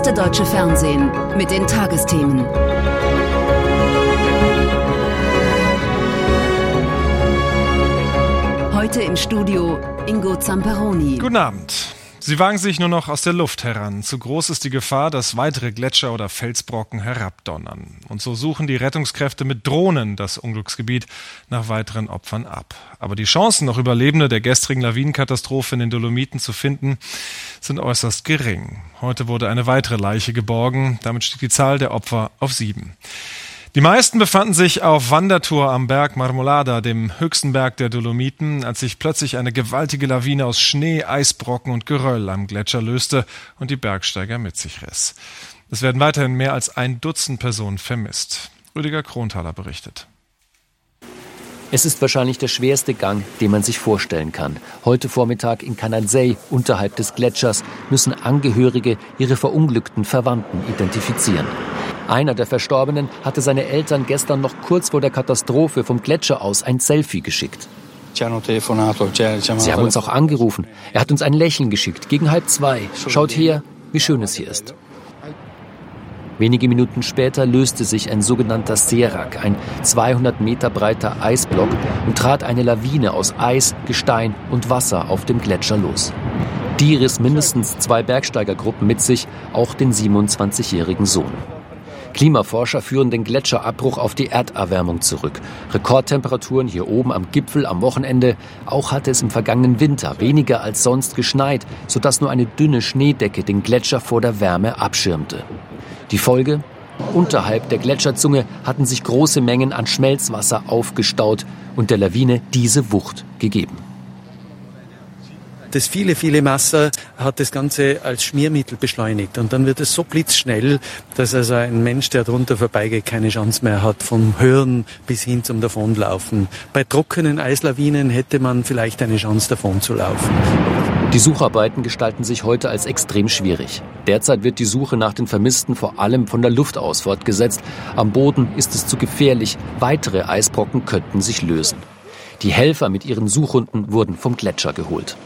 erste deutsche Fernsehen mit den Tagesthemen. Heute im Studio Ingo Zamperoni. Guten Abend. Sie wagen sich nur noch aus der Luft heran. Zu groß ist die Gefahr, dass weitere Gletscher oder Felsbrocken herabdonnern. Und so suchen die Rettungskräfte mit Drohnen das Unglücksgebiet nach weiteren Opfern ab. Aber die Chancen, noch Überlebende der gestrigen Lawinenkatastrophe in den Dolomiten zu finden, sind äußerst gering. Heute wurde eine weitere Leiche geborgen. Damit stieg die Zahl der Opfer auf 7. Die meisten befanden sich auf Wandertour am Berg Marmolada, dem höchsten Berg der Dolomiten, als sich plötzlich eine gewaltige Lawine aus Schnee, Eisbrocken und Geröll am Gletscher löste und die Bergsteiger mit sich riss. Es werden weiterhin mehr als 1 Dutzend Personen vermisst. Rüdiger Kronthaler berichtet. Es ist wahrscheinlich der schwerste Gang, den man sich vorstellen kann. Heute Vormittag in Kanansei, unterhalb des Gletschers, müssen Angehörige ihre verunglückten Verwandten identifizieren. Einer der Verstorbenen hatte seine Eltern gestern noch kurz vor der Katastrophe vom Gletscher aus ein Selfie geschickt. Sie haben uns auch angerufen. Er hat uns ein Lächeln geschickt, gegen 1:30. Schaut her, wie schön es hier ist. Wenige Minuten später löste sich ein sogenannter Serak, ein 200 Meter breiter Eisblock, und trat eine Lawine aus Eis, Gestein und Wasser auf dem Gletscher los. Die riss mindestens 2 Bergsteigergruppen mit sich, auch den 27-jährigen Sohn. Klimaforscher führen den Gletscherabbruch auf die Erderwärmung zurück. Rekordtemperaturen hier oben am Gipfel am Wochenende. Auch hatte es im vergangenen Winter weniger als sonst geschneit, sodass nur eine dünne Schneedecke den Gletscher vor der Wärme abschirmte. Die Folge? Unterhalb der Gletscherzunge hatten sich große Mengen an Schmelzwasser aufgestaut und der Lawine diese Wucht gegeben. Das viele Wasser hat das Ganze als Schmiermittel beschleunigt. Und dann wird es so blitzschnell, dass also ein Mensch, der drunter vorbeigeht, keine Chance mehr hat, vom Hören bis hin zum Davonlaufen. Bei trockenen Eislawinen hätte man vielleicht eine Chance, davon zu laufen. Die Sucharbeiten gestalten sich heute als extrem schwierig. Derzeit wird die Suche nach den Vermissten vor allem von der Luft aus fortgesetzt. Am Boden ist es zu gefährlich. Weitere Eisbrocken könnten sich lösen. Die Helfer mit ihren Suchhunden wurden vom Gletscher geholt.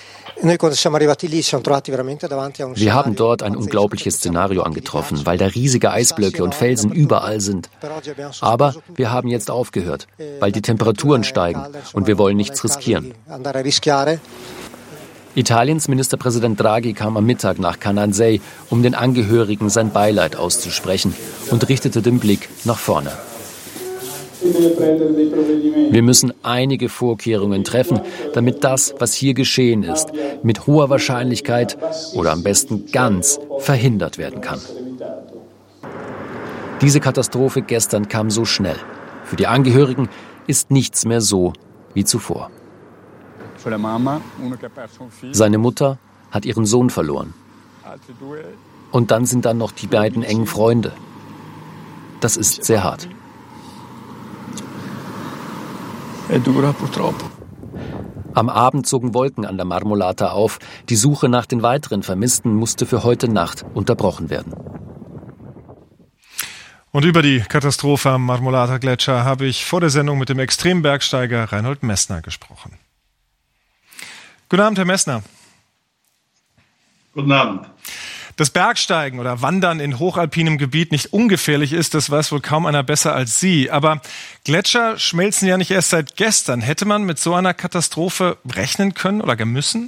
Wir haben dort ein unglaubliches Szenario angetroffen, weil da riesige Eisblöcke und Felsen überall sind. Aber wir haben jetzt aufgehört, weil die Temperaturen steigen und wir wollen nichts riskieren. Italiens Ministerpräsident Draghi kam am Mittag nach Kanansei, um den Angehörigen sein Beileid auszusprechen, und richtete den Blick nach vorne. Wir müssen einige Vorkehrungen treffen, damit das, was hier geschehen ist, mit hoher Wahrscheinlichkeit oder am besten ganz verhindert werden kann. Diese Katastrophe gestern kam so schnell. Für die Angehörigen ist nichts mehr so wie zuvor. Seine Mutter hat ihren Sohn verloren. Und dann sind da noch die beiden engen Freunde. Das ist sehr hart. Am Abend zogen Wolken an der Marmolata auf. Die Suche nach den weiteren Vermissten musste für heute Nacht unterbrochen werden. Und über die Katastrophe am Marmolata-Gletscher habe ich vor der Sendung mit dem Extrembergsteiger Reinhold Messner gesprochen. Guten Abend, Herr Messner. Guten Abend. Dass Bergsteigen oder Wandern in hochalpinem Gebiet nicht ungefährlich ist, das weiß wohl kaum einer besser als Sie. Aber Gletscher schmelzen ja nicht erst seit gestern. Hätte man mit so einer Katastrophe rechnen können oder müssen?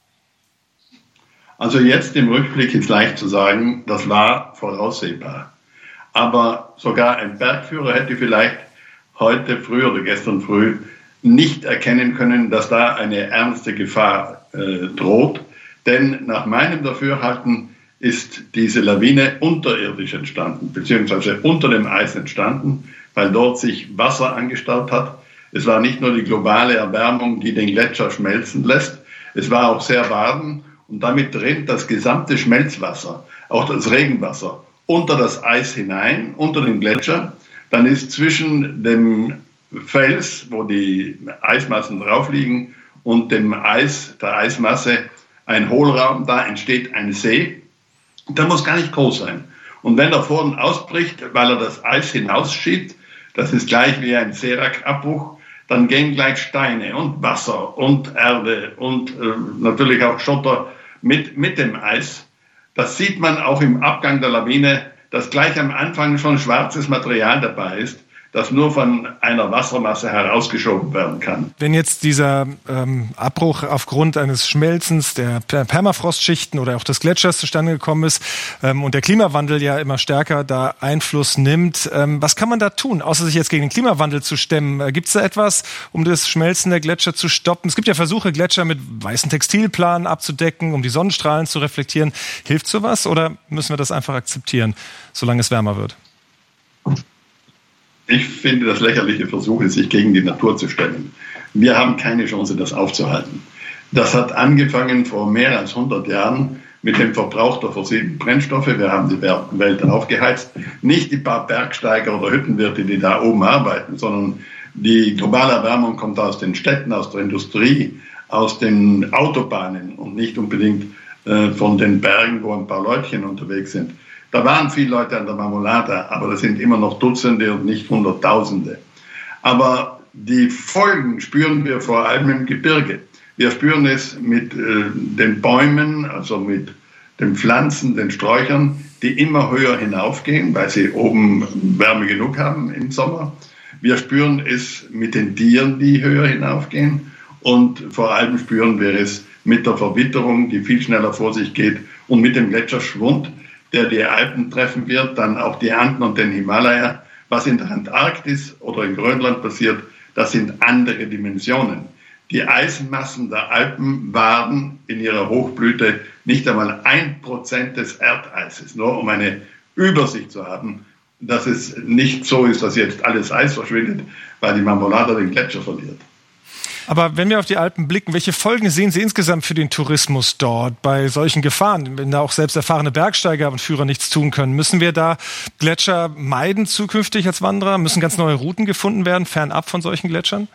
Also jetzt im Rückblick ist leicht zu sagen, das war voraussehbar. Aber sogar ein Bergführer hätte vielleicht heute früh oder gestern früh nicht erkennen können, dass da eine ernste Gefahr droht. Denn nach meinem Dafürhalten ist diese Lawine unterirdisch entstanden, beziehungsweise unter dem Eis entstanden, weil dort sich Wasser angestaut hat. Es war nicht nur die globale Erwärmung, die den Gletscher schmelzen lässt, es war auch sehr warm und damit dringt das gesamte Schmelzwasser, auch das Regenwasser, unter das Eis hinein, unter den Gletscher. Dann ist zwischen dem Fels, wo die Eismassen drauf liegen, und dem Eis, der Eismasse, ein Hohlraum, da entsteht ein See. Der muss gar nicht groß sein. Und wenn er vorne ausbricht, weil er das Eis hinausschiebt, das ist gleich wie ein Serak-Abbruch, dann gehen gleich Steine und Wasser und Erde und natürlich auch Schotter mit dem Eis Das sieht man auch im Abgang der Lawine, dass gleich am Anfang schon schwarzes Material dabei ist, das nur von einer Wassermasse herausgeschoben werden kann. Wenn jetzt dieser Abbruch aufgrund eines Schmelzens der Permafrostschichten oder auch des Gletschers zustande gekommen ist und der Klimawandel ja immer stärker da Einfluss nimmt, was kann man da tun, außer sich jetzt gegen den Klimawandel zu stemmen? Gibt es da etwas, um das Schmelzen der Gletscher zu stoppen? Es gibt ja Versuche, Gletscher mit weißen Textilplanen abzudecken, um die Sonnenstrahlen zu reflektieren. Hilft sowas oder müssen wir das einfach akzeptieren, solange es wärmer wird? Ich finde das lächerliche Versuche, sich gegen die Natur zu stellen. Wir haben keine Chance, das aufzuhalten. Das hat angefangen vor mehr als 100 Jahren mit dem Verbrauch der fossilen Brennstoffe. Wir haben die Welt aufgeheizt. Nicht die paar Bergsteiger oder Hüttenwirte, die da oben arbeiten, sondern die globale Erwärmung kommt aus den Städten, aus der Industrie, aus den Autobahnen und nicht unbedingt von den Bergen, wo ein paar Leutchen unterwegs sind. Da waren viele Leute an der Marmolada, aber das sind immer noch Dutzende und nicht Hunderttausende. Aber die Folgen spüren wir vor allem im Gebirge. Wir spüren es mit den Bäumen, also mit den Pflanzen, den Sträuchern, die immer höher hinaufgehen, weil sie oben Wärme genug haben im Sommer. Wir spüren es mit den Tieren, die höher hinaufgehen. Und vor allem spüren wir es mit der Verwitterung, die viel schneller vor sich geht, und mit dem Gletscherschwund, der die Alpen treffen wird, dann auch die Anden und den Himalaya. Was in der Antarktis oder in Grönland passiert, das sind andere Dimensionen. Die Eismassen der Alpen waren in ihrer Hochblüte nicht einmal 1% des Erdeises, nur um eine Übersicht zu haben, dass es nicht so ist, dass jetzt alles Eis verschwindet, weil die Marmolada den Gletscher verliert. Aber wenn wir auf die Alpen blicken, welche Folgen sehen Sie insgesamt für den Tourismus dort bei solchen Gefahren? Wenn da auch selbst erfahrene Bergsteiger und Führer nichts tun können, müssen wir da Gletscher meiden zukünftig als Wanderer? Müssen ganz neue Routen gefunden werden, fernab von solchen Gletschern?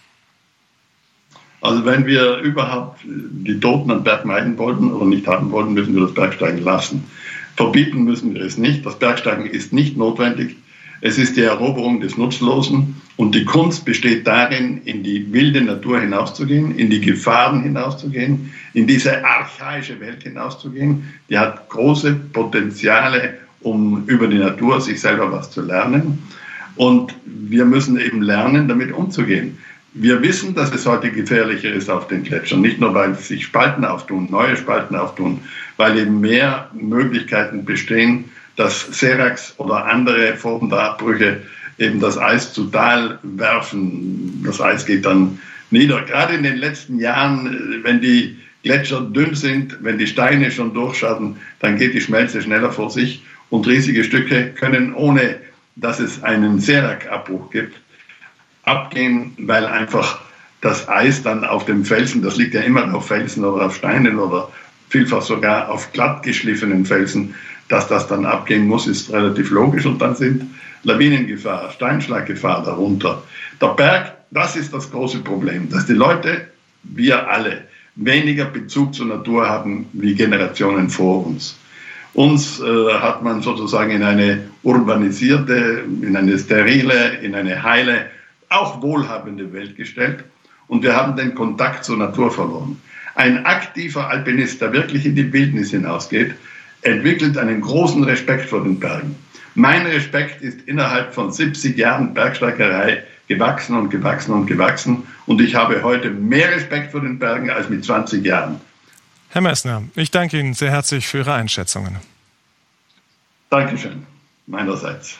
Also wenn wir überhaupt die Toten am Berg meiden wollten oder nicht haben wollten, müssen wir das Bergsteigen lassen. Verbieten müssen wir es nicht. Das Bergsteigen ist nicht notwendig. Es ist die Eroberung des Nutzlosen und die Kunst besteht darin, in die wilde Natur hinauszugehen, in die Gefahren hinauszugehen, in diese archaische Welt hinauszugehen. Die hat große Potenziale, um über die Natur sich selber was zu lernen. Und wir müssen eben lernen, damit umzugehen. Wir wissen, dass es heute gefährlicher ist auf den Gletschern, nicht nur, weil sich Spalten auftun, neue Spalten auftun, weil eben mehr Möglichkeiten bestehen, dass Seracs oder andere Formen der Abbrüche eben das Eis zu Tal werfen. Das Eis geht dann nieder. Gerade in den letzten Jahren, wenn die Gletscher dünn sind, wenn die Steine schon durchschatten, dann geht die Schmelze schneller vor sich und riesige Stücke können, ohne dass es einen Serac-Abbruch gibt, abgehen, weil einfach das Eis dann auf dem Felsen, das liegt ja immer auf Felsen oder auf Steinen oder vielfach sogar auf glatt geschliffenen Felsen, dass das dann abgehen muss, ist relativ logisch. Und dann sind Lawinengefahr, Steinschlaggefahr darunter. Der Berg, das ist das große Problem, dass die Leute, wir alle, weniger Bezug zur Natur haben wie Generationen vor uns. Uns hat man sozusagen in eine urbanisierte, in eine sterile, in eine heile, auch wohlhabende Welt gestellt. Und wir haben den Kontakt zur Natur verloren. Ein aktiver Alpinist, der wirklich in die Wildnis hinausgeht, entwickelt einen großen Respekt vor den Bergen. Mein Respekt ist innerhalb von 70 Jahren Bergsteigerei gewachsen und gewachsen und gewachsen. Und ich habe heute mehr Respekt vor den Bergen als mit 20 Jahren. Herr Messner, ich danke Ihnen sehr herzlich für Ihre Einschätzungen. Dankeschön, meinerseits.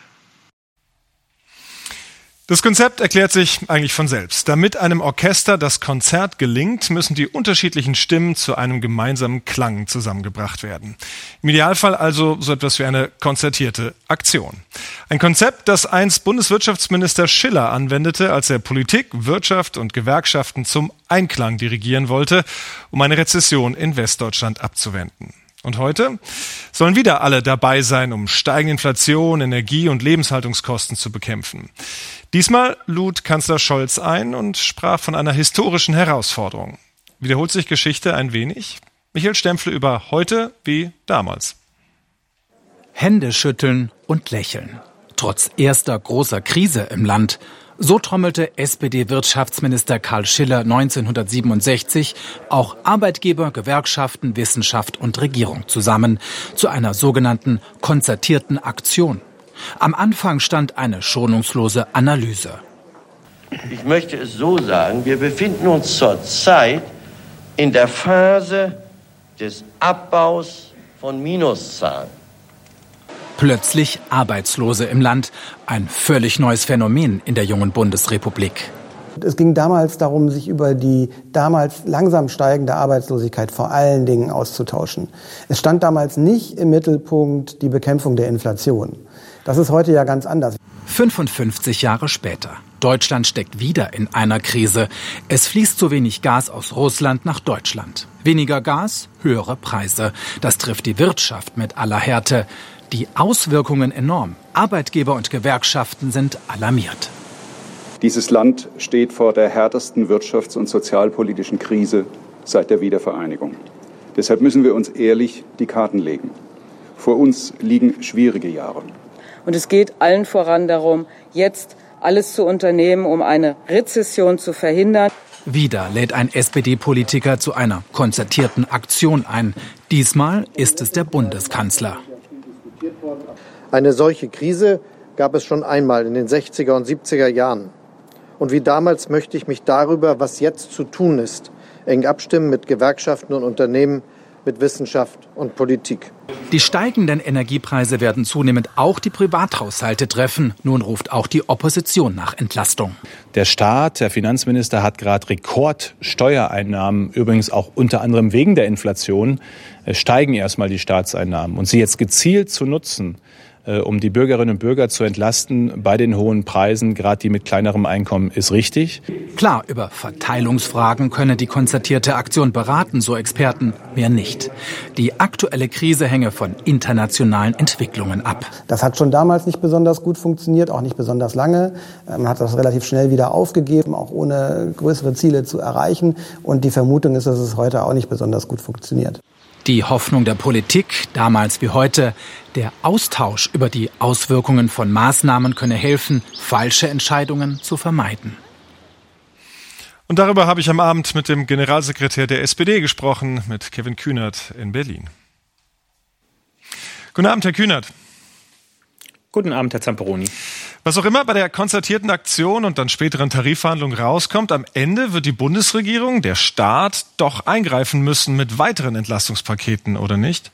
Das Konzept erklärt sich eigentlich von selbst. Damit einem Orchester das Konzert gelingt, müssen die unterschiedlichen Stimmen zu einem gemeinsamen Klang zusammengebracht werden. Im Idealfall also so etwas wie eine konzertierte Aktion. Ein Konzept, das einst Bundeswirtschaftsminister Schiller anwendete, als er Politik, Wirtschaft und Gewerkschaften zum Einklang dirigieren wollte, um eine Rezession in Westdeutschland abzuwenden. Und heute sollen wieder alle dabei sein, um steigende Inflation, Energie- und Lebenshaltungskosten zu bekämpfen. Diesmal lud Kanzler Scholz ein und sprach von einer historischen Herausforderung. Wiederholt sich Geschichte ein wenig? Michael Stempfle über heute wie damals. Hände schütteln und lächeln. Trotz erster großer Krise im Land So trommelte SPD-Wirtschaftsminister Karl Schiller 1967 auch Arbeitgeber, Gewerkschaften, Wissenschaft und Regierung zusammen zu einer sogenannten konzertierten Aktion. Am Anfang stand eine schonungslose Analyse. Ich möchte es so sagen, wir befinden uns zurzeit in der Phase des Abbaus von Minuszahlen. Plötzlich Arbeitslose im Land. Ein völlig neues Phänomen in der jungen Bundesrepublik. Es ging damals darum, sich über die damals langsam steigende Arbeitslosigkeit vor allen Dingen auszutauschen. Es stand damals nicht im Mittelpunkt die Bekämpfung der Inflation. Das ist heute ja ganz anders. 55 Jahre später. Deutschland steckt wieder in einer Krise. Es fließt zu wenig Gas aus Russland nach Deutschland. Weniger Gas, höhere Preise. Das trifft die Wirtschaft mit aller Härte. Die Auswirkungen enorm. Arbeitgeber und Gewerkschaften sind alarmiert. Dieses Land steht vor der härtesten wirtschafts- und sozialpolitischen Krise seit der Wiedervereinigung. Deshalb müssen wir uns ehrlich die Karten legen. Vor uns liegen schwierige Jahre. Und es geht allen voran darum, jetzt alles zu unternehmen, um eine Rezession zu verhindern. Wieder lädt ein SPD-Politiker zu einer konzertierten Aktion ein. Diesmal ist es der Bundeskanzler. Eine solche Krise gab es schon einmal in den 60er und 70er Jahren. Und wie damals möchte ich mich darüber, was jetzt zu tun ist, eng abstimmen mit Gewerkschaften und Unternehmen, mit Wissenschaft und Politik. Die steigenden Energiepreise werden zunehmend auch die Privathaushalte treffen. Nun ruft auch die Opposition nach Entlastung. Der Staat, der Finanzminister hat gerade Rekordsteuereinnahmen, übrigens auch unter anderem wegen der Inflation, steigen erstmal die Staatseinnahmen. Und sie jetzt gezielt zu nutzen, um die Bürgerinnen und Bürger zu entlasten bei den hohen Preisen, gerade die mit kleinerem Einkommen, ist richtig. Klar, über Verteilungsfragen könne die konzertierte Aktion beraten, so Experten, mehr nicht. Die aktuelle Krise hänge von internationalen Entwicklungen ab. Das hat schon damals nicht besonders gut funktioniert, auch nicht besonders lange. Man hat das relativ schnell wieder aufgegeben, auch ohne größere Ziele zu erreichen. Und die Vermutung ist, dass es heute auch nicht besonders gut funktioniert. Die Hoffnung der Politik, damals wie heute, der Austausch über die Auswirkungen von Maßnahmen könne helfen, falsche Entscheidungen zu vermeiden. Und darüber habe ich am Abend mit dem Generalsekretär der SPD gesprochen, mit Kevin Kühnert in Berlin. Guten Abend, Herr Kühnert. Guten Abend, Herr Zamperoni. Was auch immer bei der konzertierten Aktion und dann späteren Tarifverhandlungen rauskommt, am Ende wird die Bundesregierung, der Staat, doch eingreifen müssen mit weiteren Entlastungspaketen, oder nicht?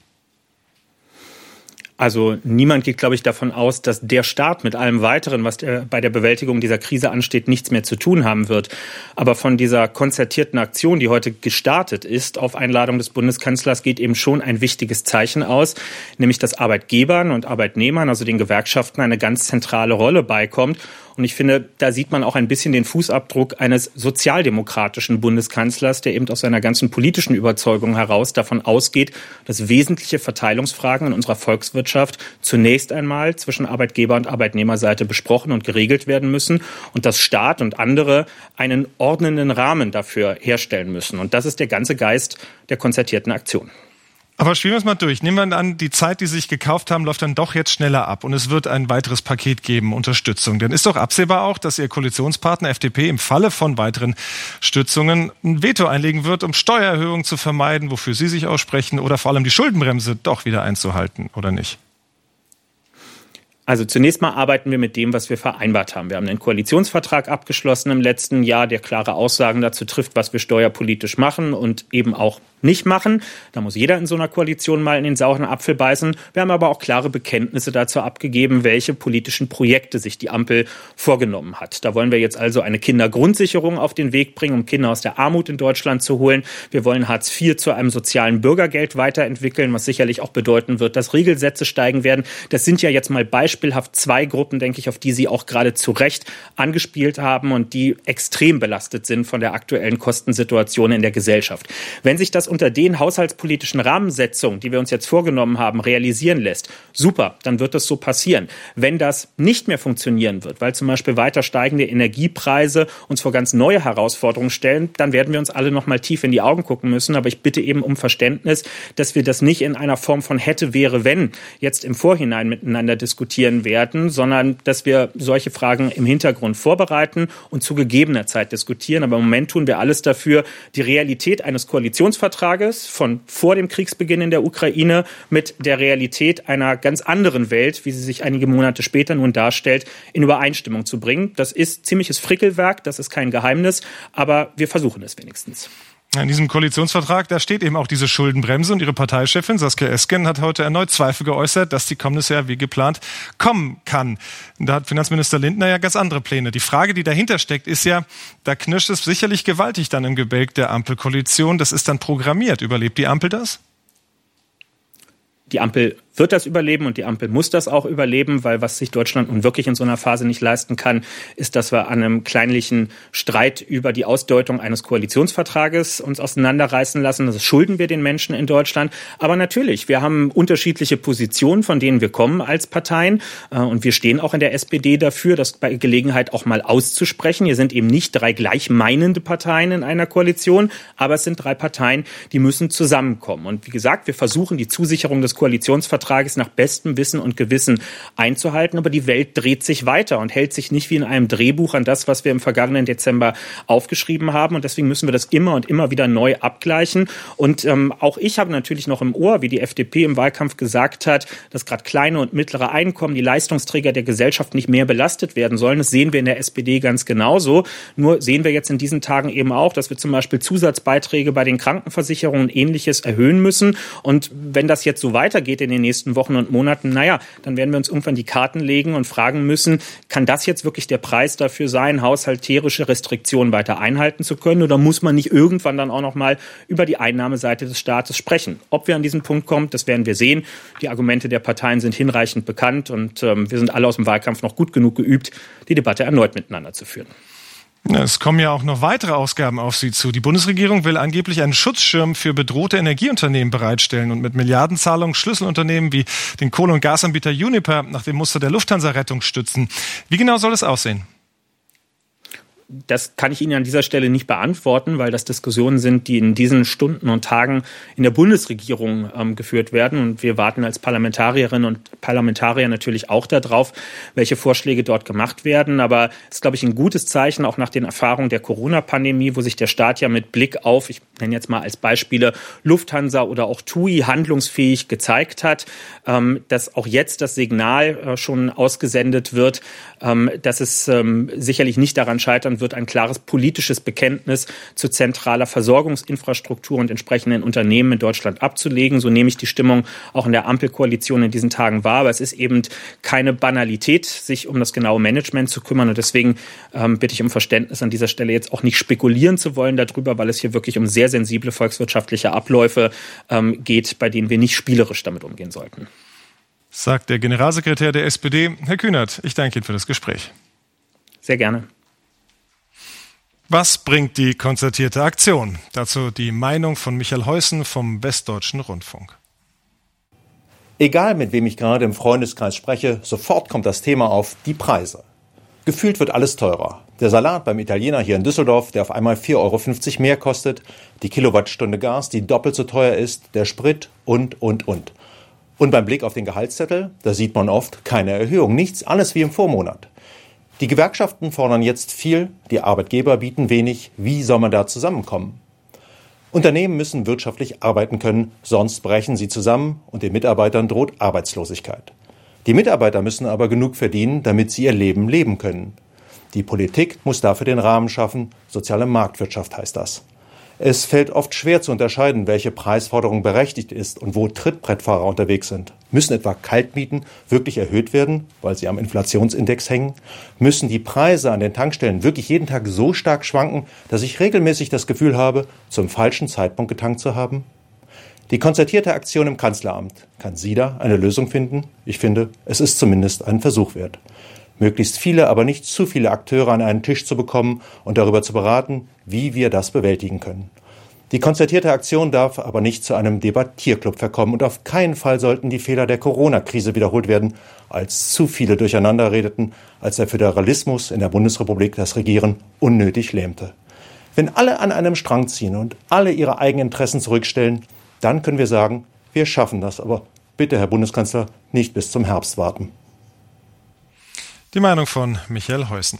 Also niemand geht, glaube ich, davon aus, dass der Staat mit allem Weiteren, was bei der Bewältigung dieser Krise ansteht, nichts mehr zu tun haben wird. Aber von dieser konzertierten Aktion, die heute gestartet ist, auf Einladung des Bundeskanzlers, geht eben schon ein wichtiges Zeichen aus, nämlich dass Arbeitgebern und Arbeitnehmern, also den Gewerkschaften, eine ganz zentrale Rolle beikommt. Und ich finde, da sieht man auch ein bisschen den Fußabdruck eines sozialdemokratischen Bundeskanzlers, der eben aus seiner ganzen politischen Überzeugung heraus davon ausgeht, dass wesentliche Verteilungsfragen in unserer Volkswirtschaft zunächst einmal zwischen Arbeitgeber- und Arbeitnehmerseite besprochen und geregelt werden müssen und dass Staat und andere einen ordnenden Rahmen dafür herstellen müssen. Und das ist der ganze Geist der konzertierten Aktion. Aber spielen wir es mal durch. Nehmen wir an, die Zeit, die Sie sich gekauft haben, läuft dann doch jetzt schneller ab und es wird ein weiteres Paket geben, Unterstützung. Denn ist doch absehbar auch, dass Ihr Koalitionspartner FDP im Falle von weiteren Stützungen ein Veto einlegen wird, um Steuererhöhungen zu vermeiden, wofür Sie sich aussprechen, oder vor allem die Schuldenbremse doch wieder einzuhalten, oder nicht? Also zunächst mal arbeiten wir mit dem, was wir vereinbart haben. Wir haben einen Koalitionsvertrag abgeschlossen im letzten Jahr, der klare Aussagen dazu trifft, was wir steuerpolitisch machen und eben auch nicht machen. Da muss jeder in so einer Koalition mal in den sauren Apfel beißen. Wir haben aber auch klare Bekenntnisse dazu abgegeben, welche politischen Projekte sich die Ampel vorgenommen hat. Da wollen wir jetzt also eine Kindergrundsicherung auf den Weg bringen, um Kinder aus der Armut in Deutschland zu holen. Wir wollen Hartz IV zu einem sozialen Bürgergeld weiterentwickeln, was sicherlich auch bedeuten wird, dass Regelsätze steigen werden. Das sind ja jetzt mal beispielhaft zwei Gruppen, denke ich, auf die Sie auch gerade zu Recht angespielt haben und die extrem belastet sind von der aktuellen Kostensituation in der Gesellschaft. Wenn sich das unter den haushaltspolitischen Rahmensetzungen, die wir uns jetzt vorgenommen haben, realisieren lässt, super, dann wird das so passieren. Wenn das nicht mehr funktionieren wird, weil zum Beispiel weiter steigende Energiepreise uns vor ganz neue Herausforderungen stellen, dann werden wir uns alle noch mal tief in die Augen gucken müssen. Aber ich bitte eben um Verständnis, dass wir das nicht in einer Form von hätte, wäre, wenn jetzt im Vorhinein miteinander diskutieren, diskutieren werden, sondern dass wir solche Fragen im Hintergrund vorbereiten und zu gegebener Zeit diskutieren. Aber im Moment tun wir alles dafür, die Realität eines Koalitionsvertrages von vor dem Kriegsbeginn in der Ukraine mit der Realität einer ganz anderen Welt, wie sie sich einige Monate später nun darstellt, in Übereinstimmung zu bringen. Das ist ziemliches Frickelwerk, das ist kein Geheimnis, aber wir versuchen es wenigstens. In diesem Koalitionsvertrag, da steht eben auch diese Schuldenbremse und Ihre Parteichefin Saskia Esken hat heute erneut Zweifel geäußert, dass die kommendes Jahr wie geplant kommen kann. Da hat Finanzminister Lindner ja ganz andere Pläne. Die Frage, die dahinter steckt, ist ja, da knirscht es sicherlich gewaltig dann im Gebälk der Ampelkoalition. Das ist dann programmiert. Überlebt die Ampel das? Die Ampel wird das überleben und die Ampel muss das auch überleben, weil was sich Deutschland nun wirklich in so einer Phase nicht leisten kann, ist, dass wir an einem kleinlichen Streit über die Ausdeutung eines Koalitionsvertrages uns auseinanderreißen lassen. Das schulden wir den Menschen in Deutschland. Aber natürlich, wir haben unterschiedliche Positionen, von denen wir kommen als Parteien. Und wir stehen auch in der SPD dafür, das bei Gelegenheit auch mal auszusprechen. Hier sind eben nicht 3 gleichmeinende Parteien in einer Koalition, aber es sind 3 Parteien, die müssen zusammenkommen. Und wie gesagt, wir versuchen die Zusicherung des Koalitionsvertrages nach bestem Wissen und Gewissen einzuhalten. Aber die Welt dreht sich weiter und hält sich nicht wie in einem Drehbuch an das, was wir im vergangenen Dezember aufgeschrieben haben. Und deswegen müssen wir das immer und immer wieder neu abgleichen. Und auch ich habe natürlich noch im Ohr, wie die FDP im Wahlkampf gesagt hat, dass gerade kleine und mittlere Einkommen, die Leistungsträger der Gesellschaft nicht mehr belastet werden sollen. Das sehen wir in der SPD ganz genauso. Nur sehen wir jetzt in diesen Tagen eben auch, dass wir zum Beispiel Zusatzbeiträge bei den Krankenversicherungen und Ähnliches erhöhen müssen. Und wenn das jetzt so weitergeht in den nächsten Wochen und Monaten, dann werden wir uns irgendwann die Karten legen und fragen müssen, kann das jetzt wirklich der Preis dafür sein, haushalterische Restriktionen weiter einhalten zu können, oder muss man nicht irgendwann dann auch noch mal über die Einnahmeseite des Staates sprechen? Ob wir an diesen Punkt kommen, das werden wir sehen. Die Argumente der Parteien sind hinreichend bekannt und wir sind alle aus dem Wahlkampf noch gut genug geübt, die Debatte erneut miteinander zu führen. Es kommen ja auch noch weitere Ausgaben auf Sie zu. Die Bundesregierung will angeblich einen Schutzschirm für bedrohte Energieunternehmen bereitstellen und mit Milliardenzahlungen Schlüsselunternehmen wie den Kohle- und Gasanbieter Uniper nach dem Muster der Lufthansa-Rettung stützen. Wie genau soll es aussehen? Das kann ich Ihnen an dieser Stelle nicht beantworten, weil das Diskussionen sind, die in diesen Stunden und Tagen in der Bundesregierung geführt werden. Und wir warten als Parlamentarierinnen und Parlamentarier natürlich auch darauf, welche Vorschläge dort gemacht werden. Aber es ist, glaube ich, ein gutes Zeichen, auch nach den Erfahrungen der Corona-Pandemie, wo sich der Staat ja mit Blick auf, ich nenne jetzt mal als Beispiele Lufthansa oder auch TUI, handlungsfähig gezeigt hat, dass auch jetzt das Signal schon ausgesendet wird, dass es sicherlich nicht daran scheitern wird, ein klares politisches Bekenntnis zu zentraler Versorgungsinfrastruktur und entsprechenden Unternehmen in Deutschland abzulegen. So nehme ich die Stimmung auch in der Ampelkoalition in diesen Tagen wahr. Aber es ist eben keine Banalität, sich um das genaue Management zu kümmern. Und deswegen bitte ich um Verständnis an dieser Stelle, jetzt auch nicht spekulieren zu wollen darüber, weil es hier wirklich um sehr sensible volkswirtschaftliche Abläufe geht, bei denen wir nicht spielerisch damit umgehen sollten. Sagt der Generalsekretär der SPD. Herr Kühnert, ich danke Ihnen für das Gespräch. Sehr gerne. Was bringt die konzertierte Aktion? Dazu die Meinung von Michael Heusen vom Westdeutschen Rundfunk. Egal, mit wem ich gerade im Freundeskreis spreche, sofort kommt das Thema auf: die Preise. Gefühlt wird alles teurer. Der Salat beim Italiener hier in Düsseldorf, der auf einmal 4,50 Euro mehr kostet, die Kilowattstunde Gas, die doppelt so teuer ist, der Sprit und. Und beim Blick auf den Gehaltszettel, da sieht man oft keine Erhöhung, nichts, alles wie im Vormonat. Die Gewerkschaften fordern jetzt viel, die Arbeitgeber bieten wenig. Wie soll man da zusammenkommen? Unternehmen müssen wirtschaftlich arbeiten können, sonst brechen sie zusammen und den Mitarbeitern droht Arbeitslosigkeit. Die Mitarbeiter müssen aber genug verdienen, damit sie ihr Leben leben können. Die Politik muss dafür den Rahmen schaffen, soziale Marktwirtschaft heißt das. Es fällt oft schwer zu unterscheiden, welche Preisforderung berechtigt ist und wo Trittbrettfahrer unterwegs sind. Müssen etwa Kaltmieten wirklich erhöht werden, weil sie am Inflationsindex hängen? Müssen die Preise an den Tankstellen wirklich jeden Tag so stark schwanken, dass ich regelmäßig das Gefühl habe, zum falschen Zeitpunkt getankt zu haben? Die konzertierte Aktion im Kanzleramt. Kann sie da eine Lösung finden? Ich finde, es ist zumindest ein Versuch wert. Möglichst viele, aber nicht zu viele Akteure an einen Tisch zu bekommen und darüber zu beraten, wie wir das bewältigen können. Die konzertierte Aktion darf aber nicht zu einem Debattierclub verkommen und auf keinen Fall sollten die Fehler der Corona-Krise wiederholt werden, als zu viele durcheinander redeten, als der Föderalismus in der Bundesrepublik das Regieren unnötig lähmte. Wenn alle an einem Strang ziehen und alle ihre eigenen Interessen zurückstellen, dann können wir sagen, wir schaffen das, aber bitte, Herr Bundeskanzler, nicht bis zum Herbst warten. Die Meinung von Michael Heusen.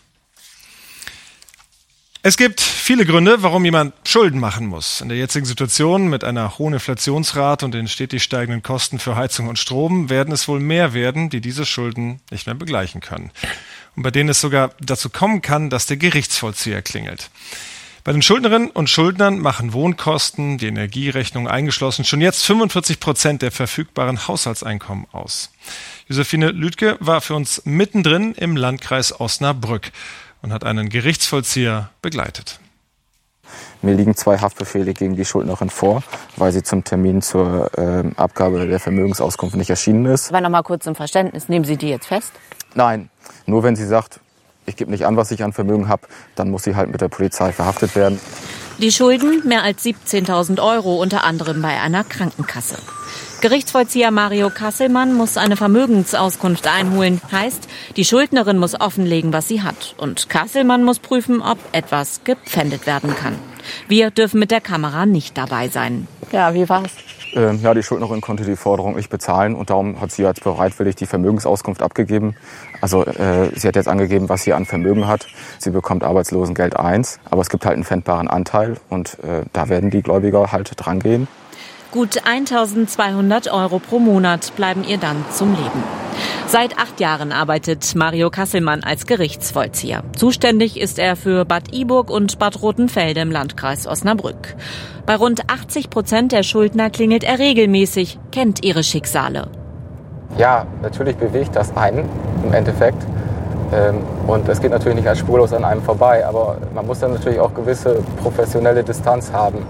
Es gibt viele Gründe, warum jemand Schulden machen muss. In der jetzigen Situation mit einer hohen Inflationsrate und den stetig steigenden Kosten für Heizung und Strom werden es wohl mehr werden, die diese Schulden nicht mehr begleichen können. Und bei denen es sogar dazu kommen kann, dass der Gerichtsvollzieher klingelt. Bei den Schuldnerinnen und Schuldnern machen Wohnkosten, die Energierechnung eingeschlossen, schon jetzt 45% der verfügbaren Haushaltseinkommen aus. Josephine Lüdke war für uns mittendrin im Landkreis Osnabrück und hat einen Gerichtsvollzieher begleitet. Mir liegen 2 Haftbefehle gegen die Schuldnerin vor, weil sie zum Termin zur Abgabe der Vermögensauskunft nicht erschienen ist. Aber noch mal kurz zum Verständnis, nehmen Sie die jetzt fest? Nein, nur wenn sie sagt, ich gebe nicht an, was ich an Vermögen habe, dann muss sie halt mit der Polizei verhaftet werden. Die Schulden mehr als 17.000 €, unter anderem bei einer Krankenkasse. Gerichtsvollzieher Mario Kasselmann muss eine Vermögensauskunft einholen. Heißt, die Schuldnerin muss offenlegen, was sie hat. Und Kasselmann muss prüfen, ob etwas gepfändet werden kann. Wir dürfen mit der Kamera nicht dabei sein. Ja, wie war's? Ja, die Schuldnerin konnte die Forderung nicht bezahlen und darum hat sie als bereitwillig die Vermögensauskunft abgegeben. Also sie hat jetzt angegeben, was sie an Vermögen hat. Sie bekommt Arbeitslosengeld 1, aber es gibt halt einen pfändbaren Anteil und da werden die Gläubiger halt drangehen. Gut 1.200 € pro Monat bleiben ihr dann zum Leben. Seit 8 Jahren arbeitet Mario Kasselmann als Gerichtsvollzieher. Zuständig ist er für Bad Iburg und Bad Rotenfelde im Landkreis Osnabrück. Bei rund 80% der Schuldner klingelt er regelmäßig, kennt ihre Schicksale. Ja, natürlich bewegt das einen im Endeffekt. Und es geht natürlich nicht als spurlos an einem vorbei, aber man muss dann natürlich auch gewisse professionelle Distanz haben.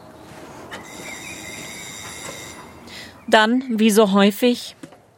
Dann, wie so häufig,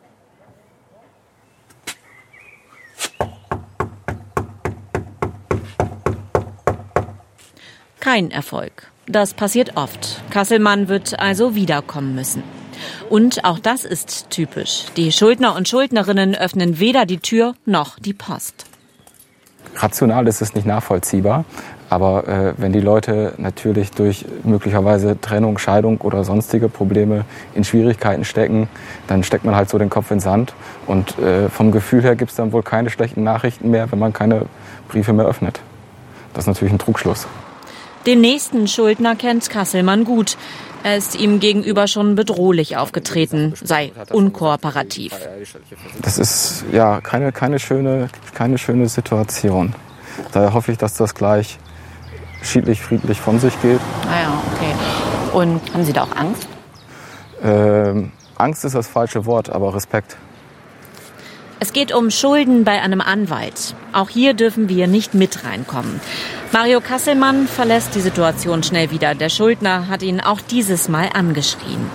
kein Erfolg. Das passiert oft. Kasselmann wird also wiederkommen müssen. Und auch das ist typisch. Die Schuldner und Schuldnerinnen öffnen weder die Tür noch die Post. Rational ist es nicht nachvollziehbar, aber wenn die Leute natürlich durch möglicherweise Trennung, Scheidung oder sonstige Probleme in Schwierigkeiten stecken, dann steckt man halt so den Kopf in den Sand und vom Gefühl her gibt es dann wohl keine schlechten Nachrichten mehr, wenn man keine Briefe mehr öffnet. Das ist natürlich ein Trugschluss. Den nächsten Schuldner kennt Kasselmann gut. Er ist ihm gegenüber schon bedrohlich aufgetreten, sei unkooperativ. Das ist ja keine schöne Situation. Daher hoffe ich, dass das gleich schiedlich, friedlich von sich geht. Ah ja, okay. Und haben Sie da auch Angst? Angst ist das falsche Wort, aber Respekt. Es geht um Schulden bei einem Anwalt. Auch hier dürfen wir nicht mit reinkommen. Mario Kasselmann verlässt die Situation schnell wieder. Der Schuldner hat ihn auch dieses Mal angeschrien.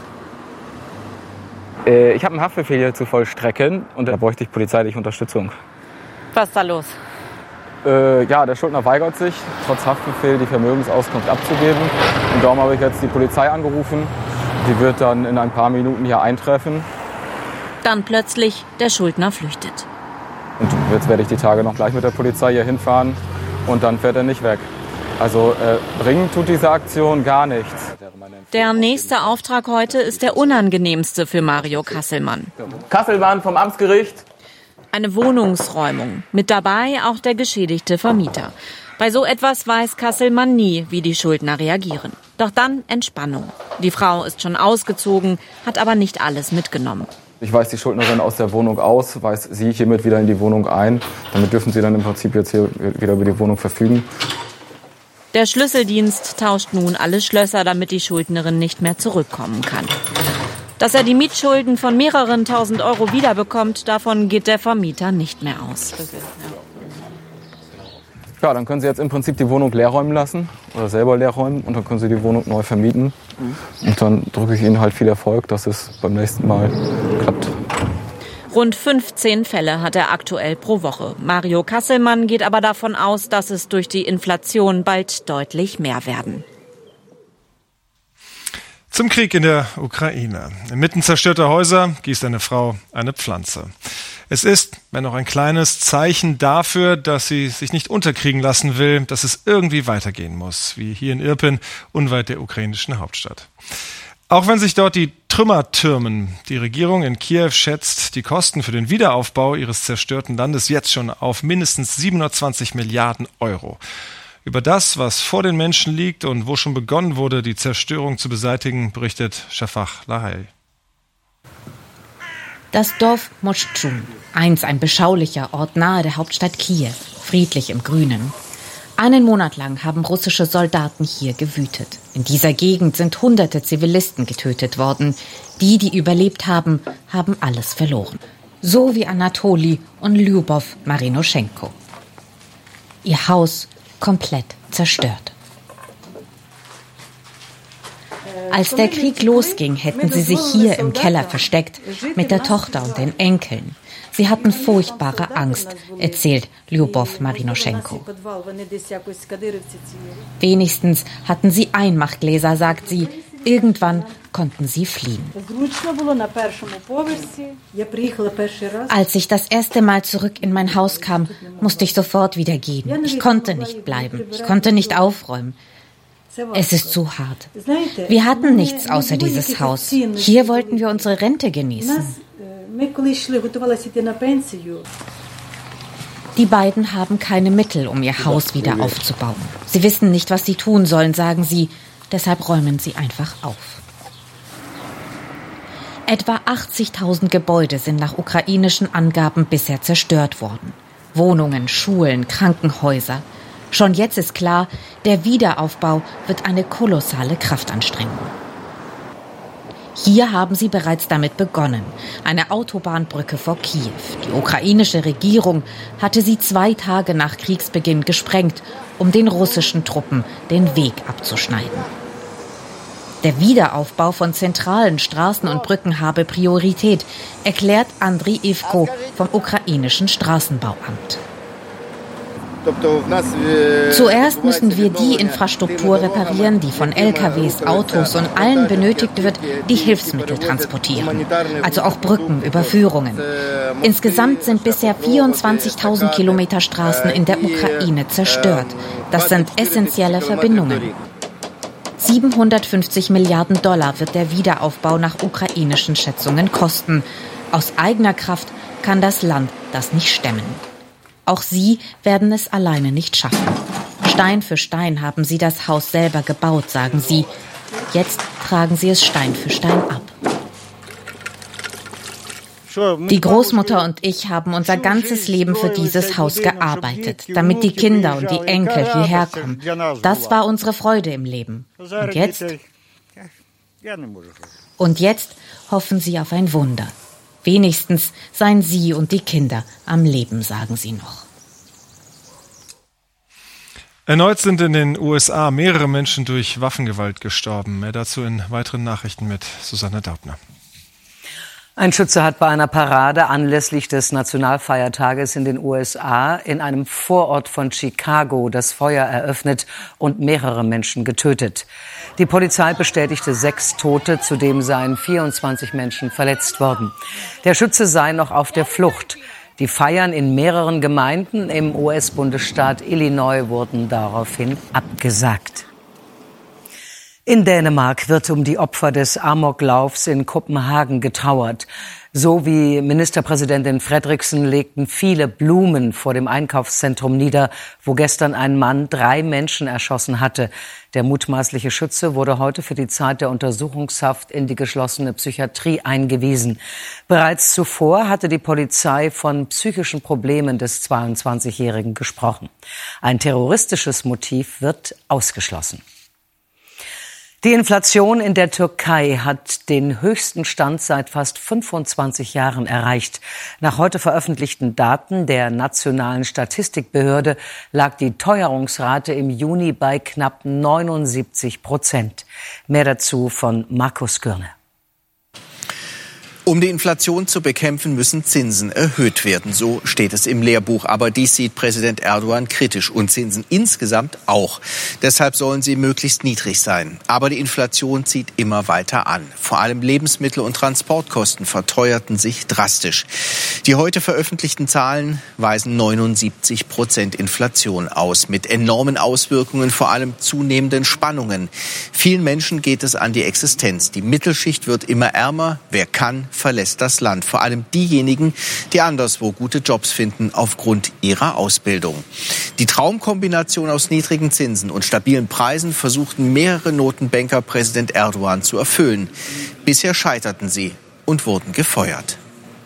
Ich habe einen Haftbefehl hier zu vollstrecken und da bräuchte ich polizeiliche Unterstützung. Was ist da los? Ja, der Schuldner weigert sich, trotz Haftbefehl die Vermögensauskunft abzugeben. Und darum habe ich jetzt die Polizei angerufen. Die wird dann in ein paar Minuten hier eintreffen. Dann plötzlich der Schuldner flüchtet. Und jetzt werde ich die Tage noch gleich mit der Polizei hier hinfahren und dann fährt er nicht weg. Also bringen tut diese Aktion gar nichts. Der nächste Auftrag heute ist der unangenehmste für Mario Kasselmann. Kasselmann vom Amtsgericht. Eine Wohnungsräumung. Mit dabei auch der geschädigte Vermieter. Bei so etwas weiß Kasselmann nie, wie die Schuldner reagieren. Doch dann Entspannung. Die Frau ist schon ausgezogen, hat aber nicht alles mitgenommen. Ich weise die Schuldnerin aus der Wohnung aus, weise sie hiermit wieder in die Wohnung ein. Damit dürfen sie dann im Prinzip jetzt hier wieder über die Wohnung verfügen. Der Schlüsseldienst tauscht nun alle Schlösser, damit die Schuldnerin nicht mehr zurückkommen kann. Dass er die Mietschulden von mehreren tausend Euro wiederbekommt, davon geht der Vermieter nicht mehr aus. Ja, dann können Sie jetzt im Prinzip die Wohnung leer räumen lassen oder selber leer räumen und dann können Sie die Wohnung neu vermieten. Und dann drücke ich Ihnen halt viel Erfolg, dass es beim nächsten Mal klappt. Rund 15 Fälle hat er aktuell pro Woche. Mario Kasselmann geht aber davon aus, dass es durch die Inflation bald deutlich mehr werden. Zum Krieg in der Ukraine. Inmitten zerstörter Häuser gießt eine Frau eine Pflanze. Es ist, wenn auch ein kleines Zeichen dafür, dass sie sich nicht unterkriegen lassen will, dass es irgendwie weitergehen muss, wie hier in Irpin, unweit der ukrainischen Hauptstadt. Auch wenn sich dort die Trümmertürmen. Die Regierung in Kiew schätzt die Kosten für den Wiederaufbau ihres zerstörten Landes jetzt schon auf mindestens 720 Milliarden Euro. Über das, was vor den Menschen liegt und wo schon begonnen wurde, die Zerstörung zu beseitigen, berichtet Shafak Lahai. Das Dorf Moschtschun, einst ein beschaulicher Ort nahe der Hauptstadt Kiew, friedlich im Grünen. Einen Monat lang haben russische Soldaten hier gewütet. In dieser Gegend sind hunderte Zivilisten getötet worden. Die, die überlebt haben, haben alles verloren. So wie Anatoli und Lyubov Marinoschenko. Ihr Haus komplett zerstört. Als der Krieg losging, hätten sie sich hier im Keller versteckt, mit der Tochter und den Enkeln. Sie hatten furchtbare Angst, erzählt Lyubov Marinoschenko. Wenigstens hatten sie Einmachgläser, sagt sie. Irgendwann konnten sie fliehen. Als ich das erste Mal zurück in mein Haus kam, musste ich sofort wieder gehen. Ich konnte nicht bleiben. Ich konnte nicht aufräumen. Es ist zu hart. Wir hatten nichts außer dieses Haus. Hier wollten wir unsere Rente genießen. Die beiden haben keine Mittel, um ihr Haus wieder aufzubauen. Sie wissen nicht, was sie tun sollen, sagen sie. Deshalb räumen sie einfach auf. Etwa 80.000 Gebäude sind nach ukrainischen Angaben bisher zerstört worden. Wohnungen, Schulen, Krankenhäuser. Schon jetzt ist klar, der Wiederaufbau wird eine kolossale Kraftanstrengung. Hier haben sie bereits damit begonnen. Eine Autobahnbrücke vor Kiew. Die ukrainische Regierung hatte sie 2 Tage nach Kriegsbeginn gesprengt, um den russischen Truppen den Weg abzuschneiden. Der Wiederaufbau von zentralen Straßen und Brücken habe Priorität, erklärt Andriy Ivko vom ukrainischen Straßenbauamt. Zuerst müssen wir die Infrastruktur reparieren, die von LKWs, Autos und allen benötigt wird, die Hilfsmittel transportieren. Also auch Brücken, Überführungen. Insgesamt sind bisher 24.000 Kilometer Straßen in der Ukraine zerstört. Das sind essentielle Verbindungen. 750 Milliarden Dollar wird der Wiederaufbau nach ukrainischen Schätzungen kosten. Aus eigener Kraft kann das Land das nicht stemmen. Auch sie werden es alleine nicht schaffen. Stein für Stein haben sie das Haus selber gebaut, sagen sie. Jetzt tragen sie es Stein für Stein ab. Die Großmutter und ich haben unser ganzes Leben für dieses Haus gearbeitet, damit die Kinder und die Enkel hierher kommen. Das war unsere Freude im Leben. Und jetzt hoffen sie auf ein Wunder. Wenigstens seien sie und die Kinder am Leben, sagen sie noch. Erneut sind in den USA mehrere Menschen durch Waffengewalt gestorben. Mehr dazu in weiteren Nachrichten mit Susanne Daubner. Ein Schütze hat bei einer Parade anlässlich des Nationalfeiertages in den USA in einem Vorort von Chicago das Feuer eröffnet und mehrere Menschen getötet. Die Polizei bestätigte 6 Tote, zudem seien 24 Menschen verletzt worden. Der Schütze sei noch auf der Flucht. Die Feiern in mehreren Gemeinden im US-Bundesstaat Illinois wurden daraufhin abgesagt. In Dänemark wird um die Opfer des Amoklaufs in Kopenhagen getrauert. So wie Ministerpräsidentin Frederiksen legten viele Blumen vor dem Einkaufszentrum nieder, wo gestern ein Mann 3 Menschen erschossen hatte. Der mutmaßliche Schütze wurde heute für die Zeit der Untersuchungshaft in die geschlossene Psychiatrie eingewiesen. Bereits zuvor hatte die Polizei von psychischen Problemen des 22-Jährigen gesprochen. Ein terroristisches Motiv wird ausgeschlossen. Die Inflation in der Türkei hat den höchsten Stand seit fast 25 Jahren erreicht. Nach heute veröffentlichten Daten der Nationalen Statistikbehörde lag die Teuerungsrate im Juni bei knapp 79%. Mehr dazu von Markus Gürne. Um die Inflation zu bekämpfen, müssen Zinsen erhöht werden. So steht es im Lehrbuch. Aber dies sieht Präsident Erdogan kritisch und Zinsen insgesamt auch. Deshalb sollen sie möglichst niedrig sein. Aber die Inflation zieht immer weiter an. Vor allem Lebensmittel- und Transportkosten verteuerten sich drastisch. Die heute veröffentlichten Zahlen weisen 79% Inflation aus. Mit enormen Auswirkungen, vor allem zunehmenden Spannungen. Vielen Menschen geht es an die Existenz. Die Mittelschicht wird immer ärmer. Wer kann, verlässt das Land. Vor allem diejenigen, die anderswo gute Jobs finden aufgrund ihrer Ausbildung. Die Traumkombination aus niedrigen Zinsen und stabilen Preisen versuchten mehrere Notenbanker Präsident Erdogan zu erfüllen. Bisher scheiterten sie und wurden gefeuert.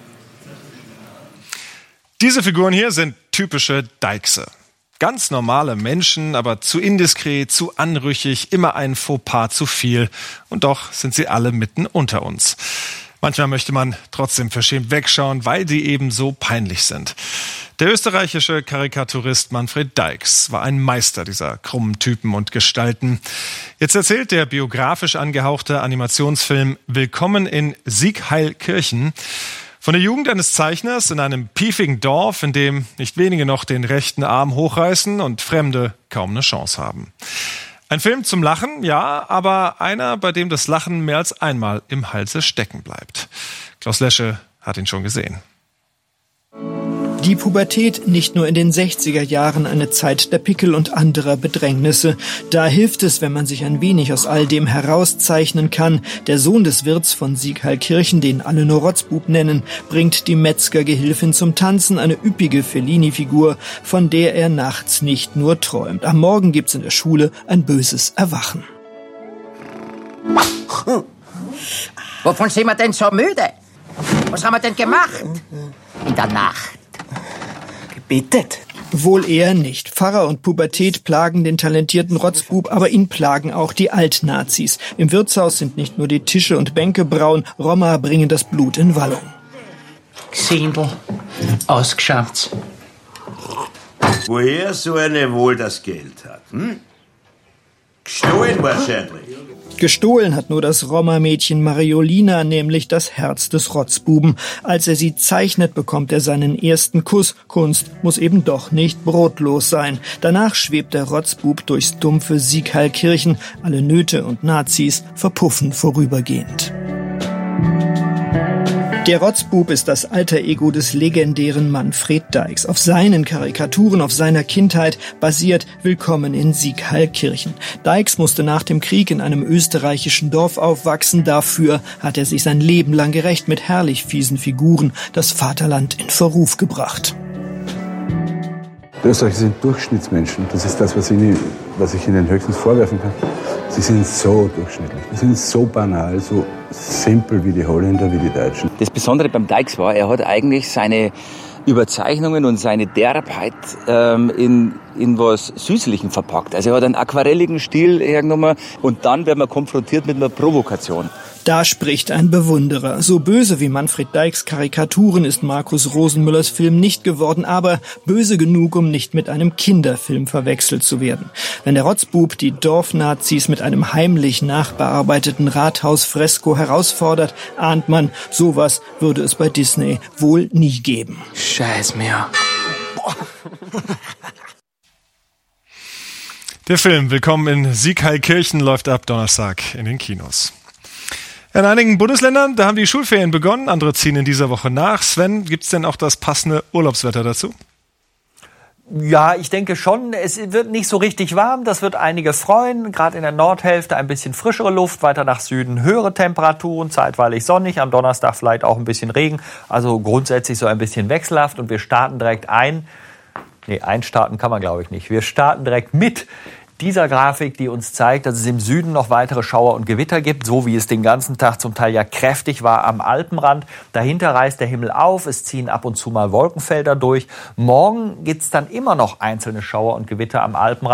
Diese Figuren hier sind typische Dijkse. Ganz normale Menschen, aber zu indiskret, zu anrüchig, immer ein Fauxpas zu viel. Und doch sind sie alle mitten unter uns. Manchmal möchte man trotzdem verschämt wegschauen, weil die eben so peinlich sind. Der österreichische Karikaturist Manfred Dijks war ein Meister dieser krummen Typen und Gestalten. Jetzt erzählt der biografisch angehauchte Animationsfilm Willkommen in Siegheilkirchen von der Jugend eines Zeichners in einem piefigen Dorf, in dem nicht wenige noch den rechten Arm hochreißen und Fremde kaum eine Chance haben. Ein Film zum Lachen, ja, aber einer, bei dem das Lachen mehr als einmal im Halse stecken bleibt. Klaus Lesche hat ihn schon gesehen. Die Pubertät, nicht nur in den 60er Jahren eine Zeit der Pickel und anderer Bedrängnisse. Da hilft es, wenn man sich ein wenig aus all dem herauszeichnen kann. Der Sohn des Wirts von Siegheilkirchen, den alle nur Rotzbub nennen, bringt die Metzgergehilfin zum Tanzen, eine üppige Fellini-Figur, von der er nachts nicht nur träumt. Am Morgen gibt's in der Schule ein böses Erwachen. Wovon sind wir denn so müde? Was haben wir denn gemacht? In der Nacht. Gebetet. Wohl eher nicht. Pfarrer und Pubertät plagen den talentierten Rotzbub, aber ihn plagen auch die Altnazis. Im Wirtshaus sind nicht nur die Tische und Bänke braun, Roma bringen das Blut in Wallung. Gesindel, ausgeschaut. Woher so eine wohl das Geld hat, Gestohlen wahrscheinlich. Gestohlen hat nur das Roma-Mädchen Mariolina, nämlich das Herz des Rotzbuben. Als er sie zeichnet, bekommt er seinen ersten Kuss. Kunst muss eben doch nicht brotlos sein. Danach schwebt der Rotzbub durchs dumpfe Siegheilkirchen. Alle Nöte und Nazis verpuffen vorübergehend. Der Rotzbub ist das alter Ego des legendären Manfred Dijks. Auf seinen Karikaturen, auf seiner Kindheit basiert Willkommen in Siegheilkirchen. Dijks musste nach dem Krieg in einem österreichischen Dorf aufwachsen. Dafür hat er sich sein Leben lang gerecht mit herrlich fiesen Figuren das Vaterland in Verruf gebracht. Die Österreicher sind Durchschnittsmenschen. Das ist das, was ich ihnen höchstens vorwerfen kann. Sie sind so durchschnittlich. Sie sind so banal, so simpel wie die Holländer, wie die Deutschen. Das Besondere beim Dijks war, er hat eigentlich seine Überzeichnungen und seine Derbheit in was Süßlichem verpackt. Also er hat einen aquarelligen Stil hergenommen und dann wird man konfrontiert mit einer Provokation. Da spricht ein Bewunderer. So böse wie Manfred Dijks Karikaturen ist Markus Rosenmüllers Film nicht geworden, aber böse genug, um nicht mit einem Kinderfilm verwechselt zu werden. Wenn der Rotzbub die Dorfnazis mit einem heimlich nachbearbeiteten Rathausfresko herausfordert, ahnt man, sowas würde es bei Disney wohl nie geben. Scheiß mir. Der Film Willkommen in Siegheilkirchen läuft ab Donnerstag in den Kinos. In einigen Bundesländern, da haben die Schulferien begonnen, andere ziehen in dieser Woche nach. Sven, gibt's denn auch das passende Urlaubswetter dazu? Ja, ich denke schon. Es wird nicht so richtig warm, das wird einige freuen. Gerade in der Nordhälfte ein bisschen frischere Luft, weiter nach Süden höhere Temperaturen, zeitweilig sonnig, am Donnerstag vielleicht auch ein bisschen Regen. Also grundsätzlich so ein bisschen wechselhaft und wir starten direkt einstarten kann man glaube ich nicht. Wir starten direkt mit dieser Grafik, die uns zeigt, dass es im Süden noch weitere Schauer und Gewitter gibt, so wie es den ganzen Tag zum Teil ja kräftig war am Alpenrand. Dahinter reißt der Himmel auf, es ziehen ab und zu mal Wolkenfelder durch. Morgen gibt's dann immer noch einzelne Schauer und Gewitter am Alpenrand,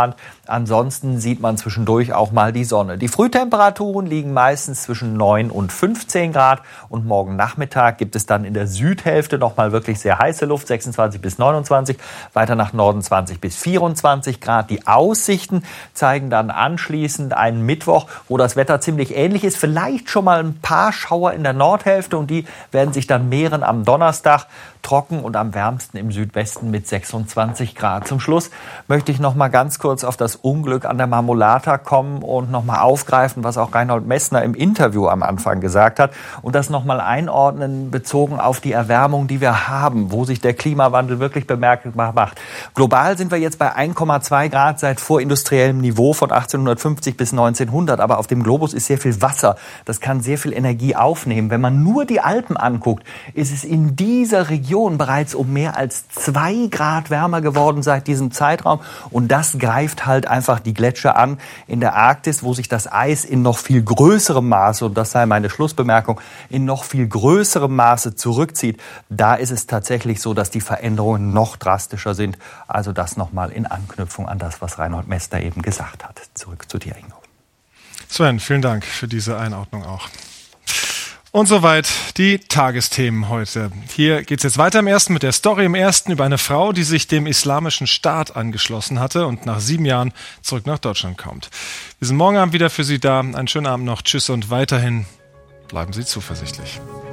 Ansonsten sieht man zwischendurch auch mal die Sonne. Die Frühtemperaturen liegen meistens zwischen 9 und 15 Grad. Und morgen Nachmittag gibt es dann in der Südhälfte nochmal wirklich sehr heiße Luft, 26 bis 29. Weiter nach Norden 20 bis 24 Grad. Die Aussichten zeigen dann anschließend einen Mittwoch, wo das Wetter ziemlich ähnlich ist. Vielleicht schon mal ein paar Schauer in der Nordhälfte und die werden sich dann mehren am Donnerstag. Trocken und am wärmsten im Südwesten mit 26 Grad. Zum Schluss möchte ich noch mal ganz kurz auf das Unglück an der Marmolata kommen und noch mal aufgreifen, was auch Reinhold Messner im Interview am Anfang gesagt hat und das noch mal einordnen bezogen auf die Erwärmung, die wir haben, wo sich der Klimawandel wirklich bemerkbar macht. Global sind wir jetzt bei 1,2 Grad seit vorindustriellem Niveau von 1850 bis 1900, aber auf dem Globus ist sehr viel Wasser. Das kann sehr viel Energie aufnehmen. Wenn man nur die Alpen anguckt, ist es in dieser Region bereits um mehr als 2 Grad wärmer geworden seit diesem Zeitraum. Und das greift halt einfach die Gletscher an in der Arktis, wo sich das Eis in noch viel größerem Maße, und das sei meine Schlussbemerkung, in noch viel größerem Maße zurückzieht. Da ist es tatsächlich so, dass die Veränderungen noch drastischer sind. Also das nochmal in Anknüpfung an das, was Reinhold Messner eben gesagt hat. Zurück zu dir, Ingo. Sven, vielen Dank für diese Einordnung auch. Und soweit die Tagesthemen heute. Hier geht's jetzt weiter im Ersten mit der Story im Ersten über eine Frau, die sich dem Islamischen Staat angeschlossen hatte und nach 7 Jahren zurück nach Deutschland kommt. Wir sind morgen Abend wieder für Sie da. Einen schönen Abend noch. Tschüss und weiterhin bleiben Sie zuversichtlich.